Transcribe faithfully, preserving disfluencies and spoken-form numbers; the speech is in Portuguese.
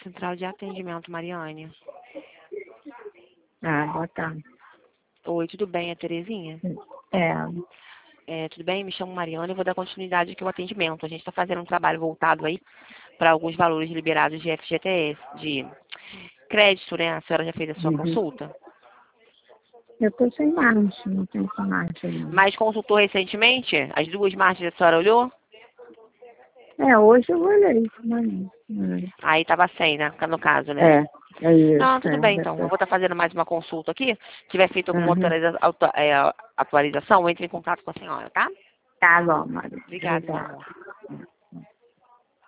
Central de Atendimento, Mariane. Ah, boa tarde. Oi, tudo bem? É Terezinha? É. É, tudo bem? Me chamo Mariana e vou dar continuidade aqui ao atendimento. A gente está fazendo um trabalho voltado aí para alguns valores liberados de F G T S, de crédito, né? A senhora já fez a sua Uhum. consulta? Eu tô sem marcha, não tem essa marcha não. Mas consultou recentemente? As duas marchas a senhora olhou? É, hoje eu olhei, mas... Aí estava sem, né? No caso, né? É, é isso. Não, tudo É, bem então. Eu vou estar fazendo mais uma consulta aqui. Se tiver feito alguma uhum. autoriza- auto- é, atualização, entre em contato com a senhora, tá? Tá bom, Maria. Obrigada, meu Obrigada. amor.